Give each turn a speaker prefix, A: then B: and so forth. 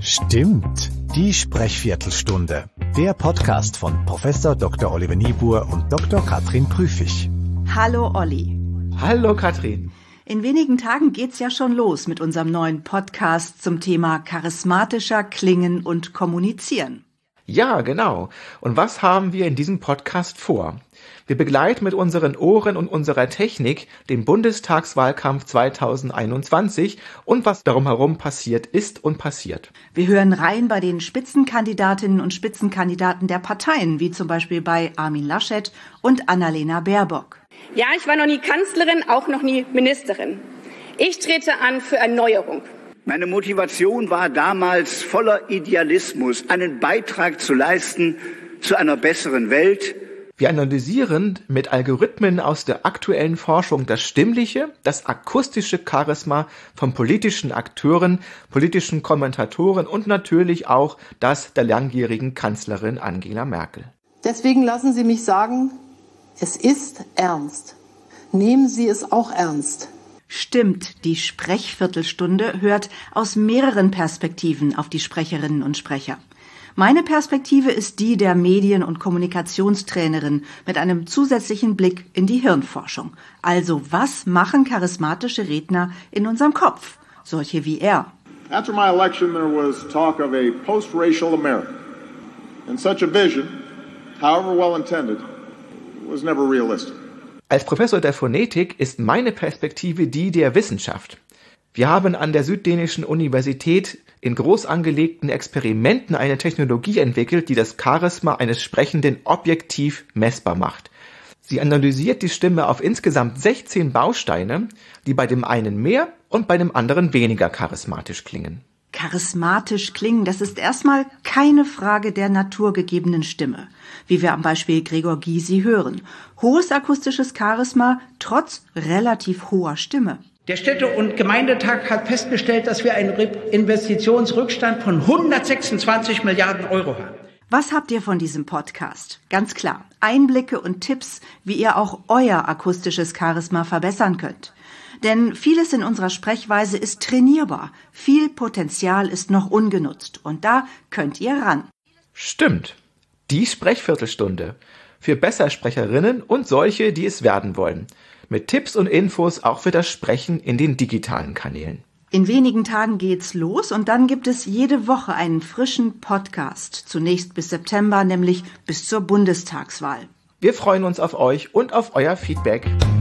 A: Stimmt, die Sprechviertelstunde. Der Podcast von Prof. Dr. Oliver Niebuhr und Dr. Katrin Prüfig.
B: Hallo Olli.
C: Hallo Katrin.
B: In wenigen Tagen geht's ja schon los mit unserem neuen Podcast zum Thema charismatischer Klingen und Kommunizieren.
C: Ja, genau. Und was haben wir in diesem Podcast vor? Wir begleiten mit unseren Ohren und unserer Technik den Bundestagswahlkampf 2021 und was darum herum passiert ist und passiert.
B: Wir hören rein bei den Spitzenkandidatinnen und Spitzenkandidaten der Parteien, wie zum Beispiel bei Armin Laschet und Annalena Baerbock.
D: Ja, ich war noch nie Kanzlerin, auch noch nie Ministerin. Ich trete an für Erneuerung.
E: Meine Motivation war damals voller Idealismus, einen Beitrag zu leisten zu einer besseren Welt.
C: Wir analysieren mit Algorithmen aus der aktuellen Forschung das stimmliche, das akustische Charisma von politischen Akteuren, politischen Kommentatoren und natürlich auch das der langjährigen Kanzlerin Angela Merkel.
F: Deswegen lassen Sie mich sagen, es ist ernst. Nehmen Sie es auch ernst.
B: Stimmt, die Sprechviertelstunde hört aus mehreren Perspektiven auf die Sprecherinnen und Sprecher. Meine Perspektive ist die der Medien- und Kommunikationstrainerin mit einem zusätzlichen Blick in die Hirnforschung. Also, was machen charismatische Redner in unserem Kopf? Solche wie er.
G: After my election, there was talk of a post-racial America. And such a vision, however well intended, was never realistic.
C: Als Professor der Phonetik ist meine Perspektive die der Wissenschaft. Wir haben an der Süddänischen Universität in groß angelegten Experimenten eine Technologie entwickelt, die das Charisma eines Sprechenden objektiv messbar macht. Sie analysiert die Stimme auf insgesamt 16 Bausteine, die bei dem einen mehr und bei dem anderen weniger charismatisch klingen.
B: Charismatisch klingen, das ist erstmal keine Frage der naturgegebenen Stimme, wie wir am Beispiel Gregor Gysi hören. Hohes akustisches Charisma trotz relativ hoher Stimme.
H: Der Städte- und Gemeindetag hat festgestellt, dass wir einen Investitionsrückstand von 126 Milliarden Euro haben.
B: Was habt ihr von diesem Podcast? Ganz klar, Einblicke und Tipps, wie ihr auch euer akustisches Charisma verbessern könnt. Denn vieles in unserer Sprechweise ist trainierbar. Viel Potenzial ist noch ungenutzt. Und da könnt ihr ran.
C: Stimmt. Die Sprechviertelstunde. Für Bessersprecherinnen und solche, die es werden wollen. Mit Tipps und Infos auch für das Sprechen in den digitalen Kanälen.
B: In wenigen Tagen geht's los und dann gibt es jede Woche einen frischen Podcast. Zunächst bis September, nämlich bis zur Bundestagswahl.
C: Wir freuen uns auf euch und auf euer Feedback.